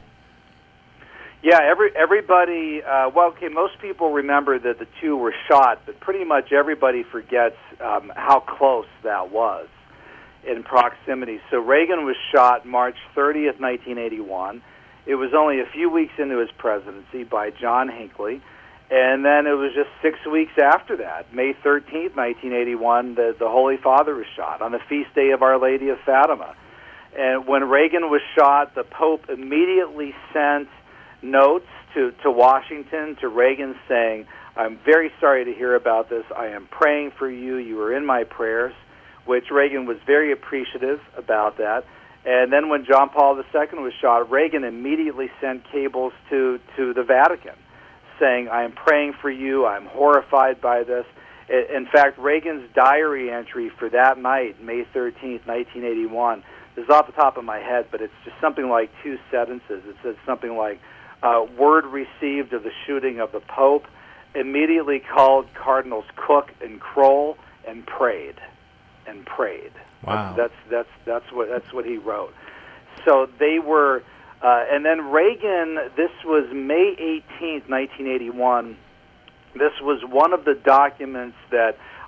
Yeah, every everybody. Uh, well, okay, most people remember that the two were shot, but pretty much everybody forgets um, how close that was in proximity. So Reagan was shot March thirtieth, nineteen eighty-one. It was only a few weeks into his presidency by John Hinckley, and then it was just six weeks after that, May thirteenth, nineteen eighty-one, the the Holy Father was shot on the feast day of Our Lady of Fatima. And when Reagan was shot, the Pope immediately sent notes to, to Washington, to Reagan, saying, I'm very sorry to hear about this. I am praying for you. You were in my prayers, which Reagan was very appreciative about that. And then when John Paul the Second was shot, Reagan immediately sent cables to, to the Vatican saying, I am praying for you. I'm horrified by this. In fact, Reagan's diary entry for that night, May thirteenth, nineteen eighty-one, this is off the top of my head, but it's just something like two sentences. It says something like, Uh, word received of the shooting of the Pope, immediately called Cardinals Cook and Kroll and prayed, and prayed. Wow. That's that's that's what that's what he wrote. So they were, uh, and then Reagan. This was May eighteenth, nineteen eighty-one. This was one of the documents that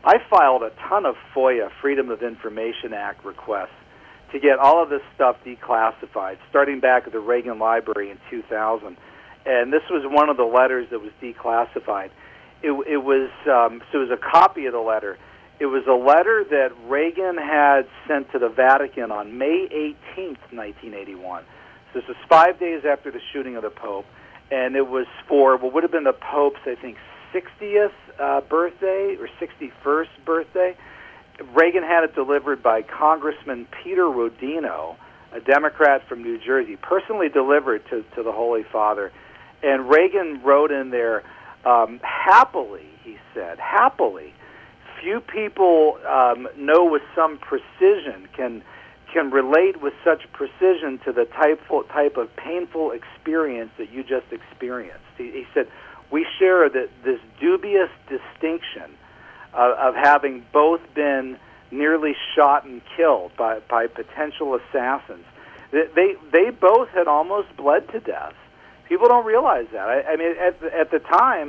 I filed a ton of FOIA, Freedom of Information Act requests to get all of this stuff declassified, starting back at the Reagan Library in two thousand. And this was one of the letters that was declassified. It, it was um, so it was a copy of the letter. It was a letter that Reagan had sent to the Vatican on May eighteenth, nineteen eighty-one. So this was five days after the shooting of the Pope, and it was for what would have been the Pope's, I think, sixtieth uh, birthday or sixty-first birthday. Reagan had it delivered by Congressman Peter Rodino, a Democrat from New Jersey, personally delivered to, to the Holy Father. And Reagan wrote in there, um, happily, he said, happily, few people um, know with some precision, can can relate with such precision to the type, type of painful experience that you just experienced. He, he said, we share that this dubious distinction uh, of having both been nearly shot and killed by, by potential assassins. They, they, they both had almost bled to death. People don't realize that. I, I mean, at the, at the time,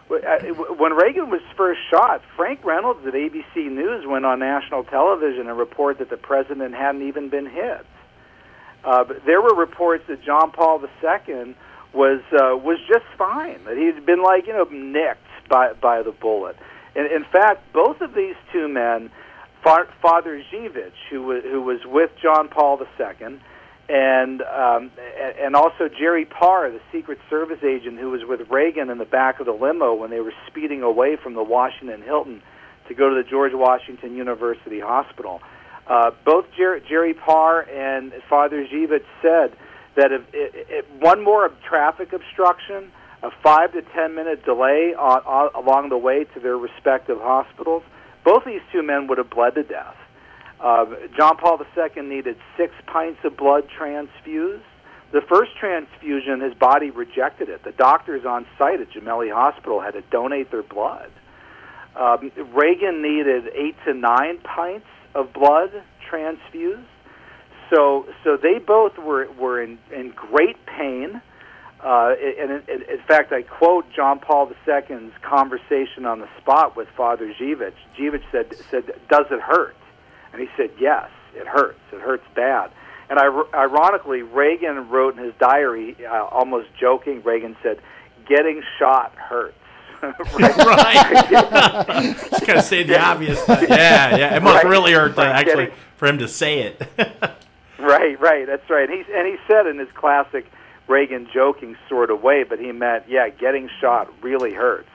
when Reagan was first shot, Frank Reynolds at A B C News went on national television and reported that the president hadn't even been hit. Uh, but there were reports that John Paul the Second was uh, was just fine, that he'd been like you know nicked by by the bullet. And in fact, both of these two men, Father Zivich, who was who was with John Paul the Second, and um, and also Jerry Parr, the Secret Service agent who was with Reagan in the back of the limo when they were speeding away from the Washington Hilton to go to the George Washington University Hospital. Uh, both Jer- Jerry Parr and Father Zivich said that if, if, if one more traffic obstruction, a five to ten minute delay on, on, along the way to their respective hospitals, both these two men would have bled to death. Uh, John Paul the Second needed six pints of blood transfused. The first transfusion, his body rejected it. The doctors on site at Gemelli Hospital had to donate their blood. Um, Reagan needed eight to nine pints of blood transfused. So, so they both were were in, in great pain. Uh, and in, in, in fact, I quote John Paul the Second's conversation on the spot with Father Zivich. Zivich said, said, "Does it hurt?" And he said, "Yes, it hurts. It hurts bad." And I, ironically, Reagan wrote in his diary, uh, almost joking, Reagan said, "Getting shot hurts." right. right. Just kind of say the obvious. But yeah, yeah. It must right. really hurt to right. actually Getting, for him to say it. right, right. That's right. And he, and he said in his classic Reagan joking sort of way, but he meant, yeah, getting shot really hurts.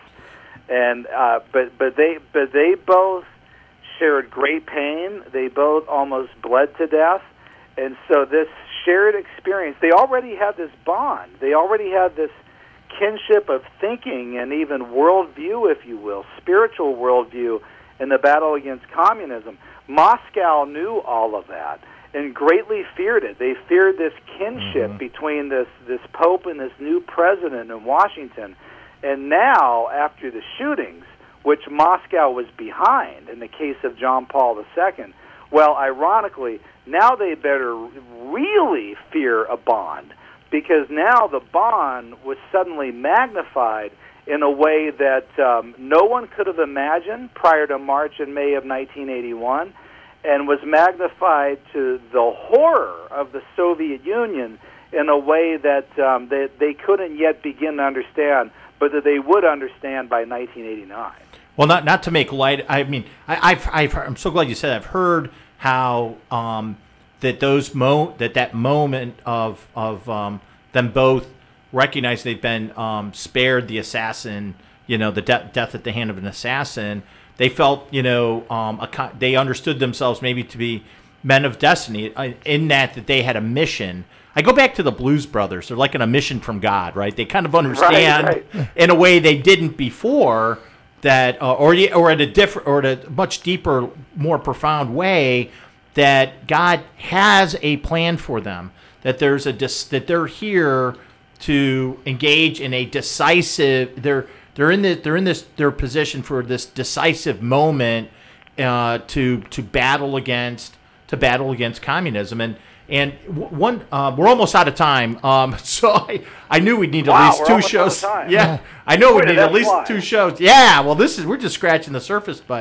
And uh, but but they but they both shared great pain. They both almost bled to death. And so this shared experience, they already had this bond. They already had this kinship of thinking and even worldview, if you will, spiritual worldview in the battle against communism. Moscow knew all of that and greatly feared it. They feared this kinship mm-hmm. between this, this Pope and this new president in Washington. And now, after the shootings, which Moscow was behind in the case of John Paul the Second, well, ironically, now they better really fear a bond, because now the bond was suddenly magnified in a way that um, no one could have imagined prior to March and May of nineteen eighty-one, and was magnified to the horror of the Soviet Union in a way that um, they, they couldn't yet begin to understand, but that they would understand by nineteen eighty-nine. Well, not not to make light. I mean, I, I've, I've I'm so glad you said that. I've heard how um, that those mo that that moment of of um, them both recognize they've been um, spared the assassin, you know, the de- death at the hand of an assassin. They felt, you know, um, a, they understood themselves maybe to be men of destiny in that that they had a mission. I go back to the Blues Brothers. They're like on a mission from God, right? They kind of understand right, right. in a way they didn't before. That uh, or or at a different or at a much deeper, more profound way, that God has a plan for them. That there's a dis, that they're here to engage in a decisive. They're they're in the they're in this their position for this decisive moment uh, to to battle against to battle against communism. And and one uh, we're almost out of time. Um, so I, I knew we'd need wow, at least two shows. Yeah, I know we need at least fly. two shows. Yeah, well, this is we're just scratching the surface. But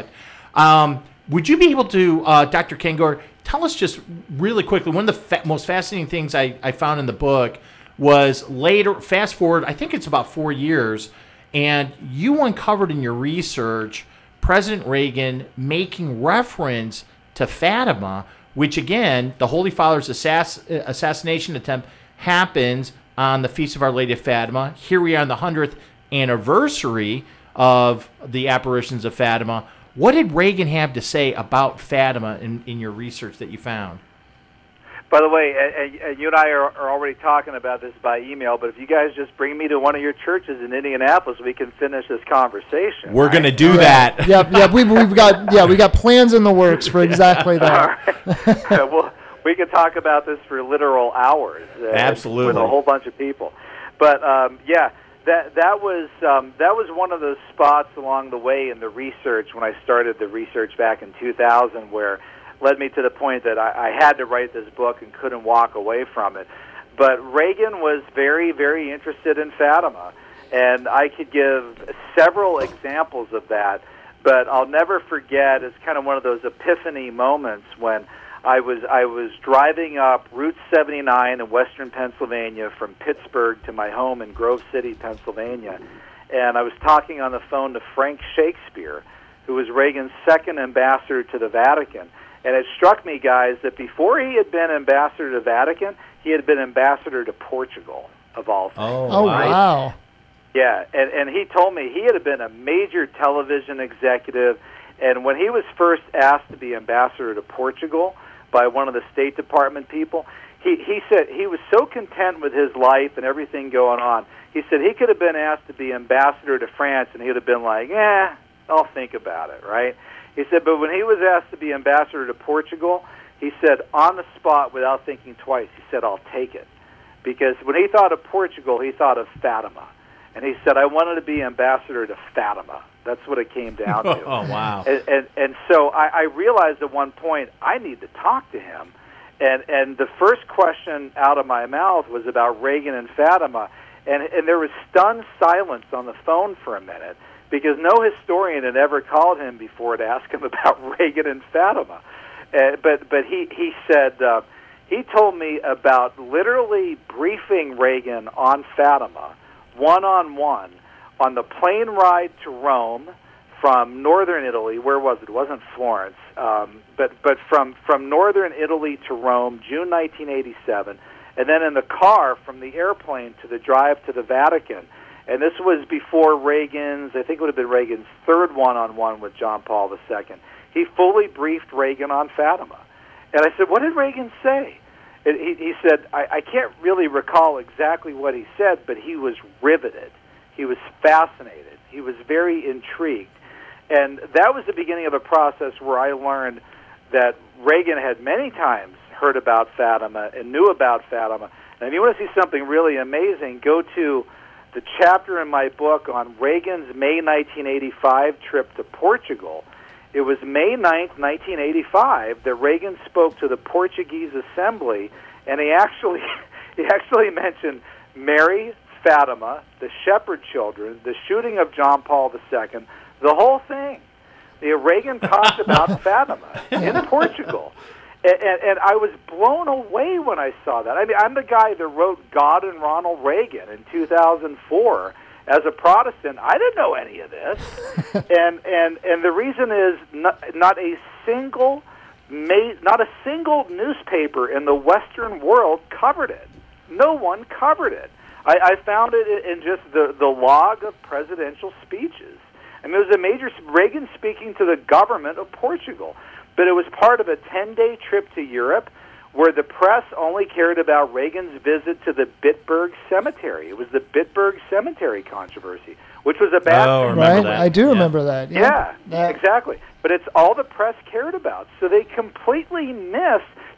Um, would you be able to, uh, Doctor Kengor, tell us just really quickly, one of the fa- most fascinating things I, I found in the book was later, fast forward, I think it's about four years, and you uncovered in your research President Reagan making reference to Fatima, which again, the Holy Father's assass- assassination attempt happens on the Feast of Our Lady of Fatima. Here we are on the hundredth anniversary of the apparitions of Fatima. What did Reagan have to say about Fatima in, in your research that you found? By the way, and, and you and I are, are already talking about this by email, but if you guys just bring me to one of your churches in Indianapolis, we can finish this conversation. We're right? going to do that. Yep, yep. We've, we've got yeah, we got plans in the works for exactly that. All right. Well, we could talk about this for literal hours. Uh, Absolutely. With a whole bunch of people. But um, yeah, that that was um, that was one of those spots along the way in the research when I started the research back in two thousand, where led me to the point that I, I had to write this book and couldn't walk away from it. But Reagan was very, very interested in Fatima, and I could give several examples of that. But I'll never forget, it's kind of one of those epiphany moments when I was I was driving up Route seventy-nine in western Pennsylvania from Pittsburgh to my home in Grove City, Pennsylvania, and I was talking on the phone to Frank Shakespeare, who was Reagan's second ambassador to the Vatican. And it struck me, guys, that before he had been ambassador to the Vatican, he had been ambassador to Portugal, of all things. Oh, Oh, right. wow. Yeah, and, and he told me he had been a major television executive, and when he was first asked to be ambassador to Portugal by one of the State Department people, he, he said he was so content with his life and everything going on, he said he could have been asked to be ambassador to France, and he would have been like, eh, I'll think about it, right? He said, but when he was asked to be ambassador to Portugal, he said, on the spot, without thinking twice, he said, I'll take it. Because when he thought of Portugal, he thought of Fatima. And he said, I wanted to be ambassador to Fatima. That's what it came down to. Oh, wow. And, and, and so I, I realized at one point, I need to talk to him. And, and the first question out of my mouth was about Reagan and Fatima. And, and there was stunned silence on the phone for a minute, because no historian had ever called him before to ask him about Reagan and Fatima. Uh, but but he, he said, uh, he told me about literally briefing Reagan on Fatima, one-on-one, on the plane ride to Rome from northern Italy. Where was it? It wasn't Florence. Um, but but from, from northern Italy to Rome, June nineteen eighty-seven, and then in the car from the airplane to the drive to the Vatican. And this was before Reagan's, I think it would have been Reagan's third one-on-one with John Paul the Second. He fully briefed Reagan on Fatima. And I said, what did Reagan say? And he, he said, I, I can't really recall exactly what he said, but he was riveted. He was fascinated. He was very intrigued. And that was the beginning of a process where I learned that Reagan had many times heard about Fatima and knew about Fatima. And if you want to see something really amazing, go to the chapter in my book on Reagan's May nineteen eighty-five trip to Portugal. It was May ninth, nineteen eighty-five, that Reagan spoke to the Portuguese Assembly, and he actually he actually mentioned Mary, Fatima, the Shepherd Children, the shooting of John Paul the Second, the whole thing. The Reagan talked about Fatima in Portugal. And, and, and I was blown away when I saw that. I mean, I'm the guy that wrote God and Ronald Reagan in two thousand four. As a Protestant, I didn't know any of this. and and and the reason is not, not a single ma- not a single newspaper in the Western world covered it. No one covered it. I, I found it in just the, the log of presidential speeches. I mean, it was a major Reagan speaking to the government of Portugal. But it was part of a ten-day trip to Europe where the press only cared about Reagan's visit to the Bitburg Cemetery. It was the Bitburg Cemetery controversy, which was a bad Oh, thing. remember Right? that. I do Yeah. remember that. Yeah, That- exactly. But it's all the press cared about. So they completely missed.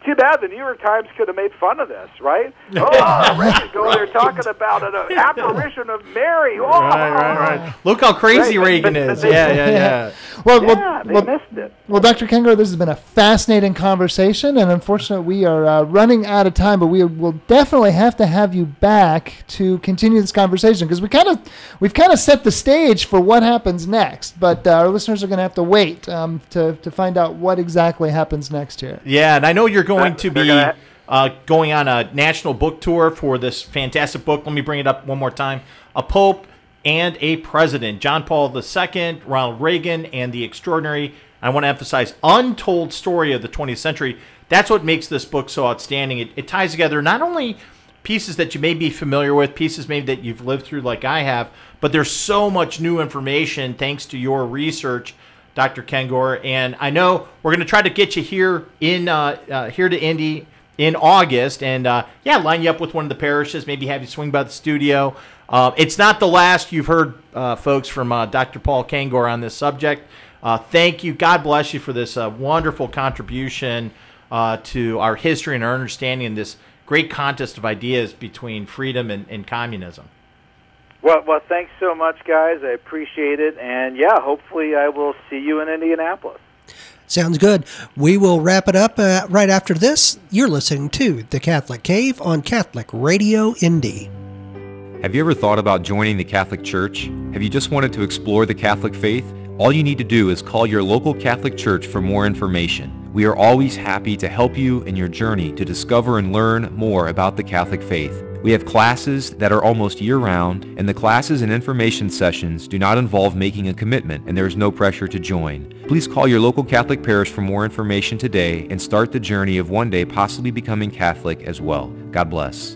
too bad the New York Times could have made fun of this, right? Oh, Reagan going there talking about an uh, apparition of Mary. Oh, right, right, right. Look how crazy right, Reagan but, is. But, yeah, yeah, yeah. Well, yeah, well, they well, missed it. Well, Doctor Kengor, this has been a fascinating conversation, and unfortunately, we are uh, running out of time. But we will definitely have to have you back to continue this conversation because we kind of we've kind of set the stage for what happens next. But uh, our listeners are going to have to wait um, to to find out what exactly happens next here. Yeah, and I know you're going to be gonna... uh, going on a national book tour for this fantastic book. Let me bring it up one more time: A Pope and a President. John Paul the Second, Ronald Reagan, and the extraordinary, I want to emphasize, untold story of the twentieth century. That's what makes this book so outstanding. It, it ties together not only pieces that you may be familiar with, pieces maybe that you've lived through like I have, but there's so much new information thanks to your research, Doctor Kengor. And I know we're going to try to get you here in uh, uh, here to Indy in August, and uh, yeah, line you up with one of the parishes, maybe have you swing by the studio. Uh, it's not the last you've heard, uh, folks, from uh, Doctor Paul Kengor on this subject. Uh, thank you. God bless you for this uh, wonderful contribution uh, to our history and our understanding in this great contest of ideas between freedom and, and communism. Well, well, thanks so much, guys. I appreciate it. And, yeah, hopefully I will see you in Indianapolis. Sounds good. We will wrap it up uh, right after this. You're listening to The Catholic Cave on Catholic Radio Indy. Have you ever thought about joining the Catholic Church? Have you just wanted to explore the Catholic faith? All you need to do is call your local Catholic Church for more information. We are always happy to help you in your journey to discover and learn more about the Catholic faith. We have classes that are almost year-round, and the classes and information sessions do not involve making a commitment, and there is no pressure to join. Please call your local Catholic parish for more information today and start the journey of one day possibly becoming Catholic as well. God bless.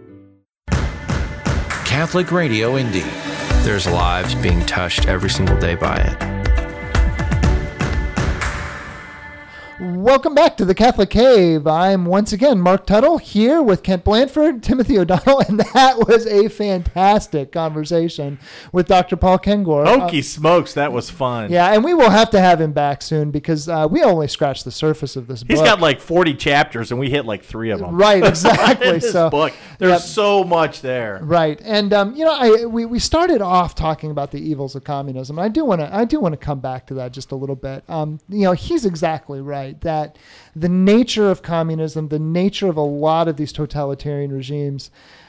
Catholic Radio Indy. There's lives being touched every single day by it. Welcome back to the Catholic Cave. I'm once again Mark Tuttle here with Kent Blanford, Timothy O'Donnell, and that was a fantastic conversation with Doctor Paul Kengor. Hokey uh, smokes, that was fun. Yeah, and we will have to have him back soon because uh, we only scratched the surface of this book. He's got like forty chapters, and we hit like three of them. Right, exactly. In this so book, there's yep. so much there. Right, and um, you know, I we, we started off talking about the evils of communism. I do want to I do want to come back to that just a little bit. Um, you know, he's exactly right that the nature of communism, the nature of a lot of these totalitarian regimes,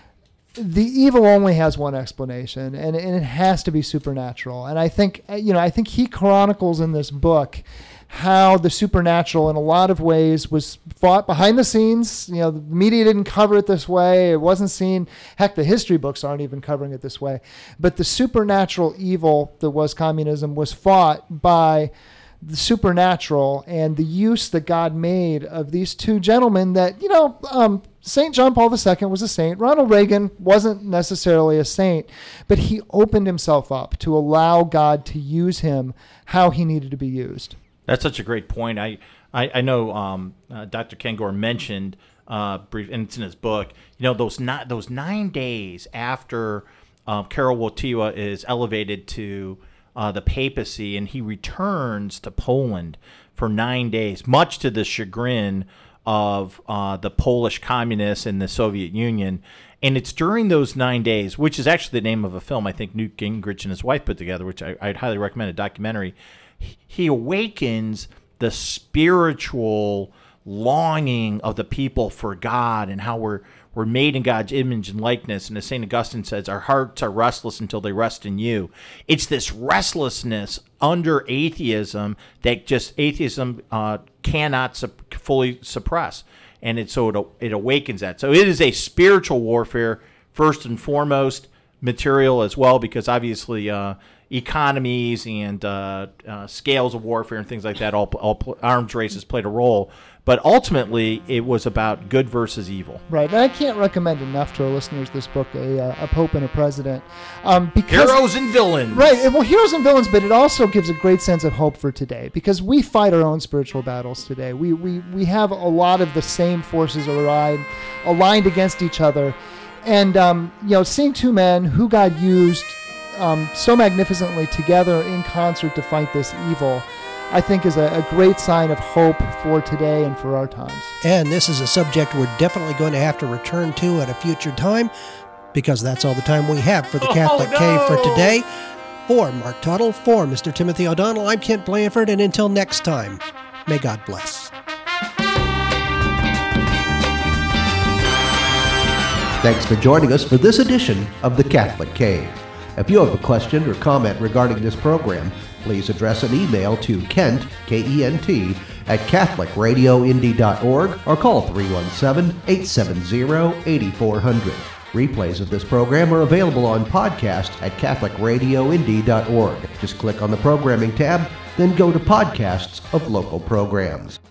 the evil only has one explanation, and, and it has to be supernatural. And I think, you know, I think he chronicles in this book how the supernatural in a lot of ways was fought behind the scenes. You know, the media didn't cover it this way. It wasn't seen. Heck, the history books aren't even covering it this way. But the supernatural evil that was communism was fought by the supernatural and the use that God made of these two gentlemen that, you know, um, Saint John Paul the Second was a saint. Ronald Reagan wasn't necessarily a saint, but he opened himself up to allow God to use him how he needed to be used. That's such a great point. I, I, I know um, uh, Doctor Kengor mentioned, uh, brief, and it's in his book, you know, those, ni- those nine days after um, Karol Wojtyła is elevated to Uh, the papacy, and he returns to Poland for nine days, much to the chagrin of uh, the Polish communists and the Soviet Union. And it's during those nine days, which is actually the name of a film I think Newt Gingrich and his wife put together, which I, I'd highly recommend, a documentary. He awakens the spiritual longing of the people for God and how we're We're made in God's image and likeness. And as Saint Augustine says, our hearts are restless until they rest in you. It's this restlessness under atheism that just atheism uh, cannot su- fully suppress. And it, so it, it awakens that. So it is a spiritual warfare, first and foremost, material as well, because obviously uh, economies and uh, uh, scales of warfare and things like that, all, all arms races played a role. But ultimately, it was about good versus evil. Right, and I can't recommend enough to our listeners this book, A, uh, a Pope and a President. Um, because, Heroes and Villains. Right, well, heroes and villains, but it also gives a great sense of hope for today, because we fight our own spiritual battles today. We we, we have a lot of the same forces aligned, aligned against each other. And, um, you know, seeing two men who God used um, so magnificently together in concert to fight this evil, I think is a, a great sign of hope for today and for our times. And this is a subject we're definitely going to have to return to at a future time, because that's all the time we have for the Catholic oh, no! Cave for today. For Mark Tuttle, for Mister Timothy O'Donnell, I'm Kent Blanford, and until next time, may God bless. Thanks for joining us for this edition of the Catholic Cave. If you have a question or comment regarding this program, please address an email to Kent, K E N T, at catholic radio indy dot org or call three one seven, eight seven zero, eight four zero zero. Replays of this program are available on podcast at catholic radio indy dot org. Just click on the programming tab, then go to podcasts of local programs.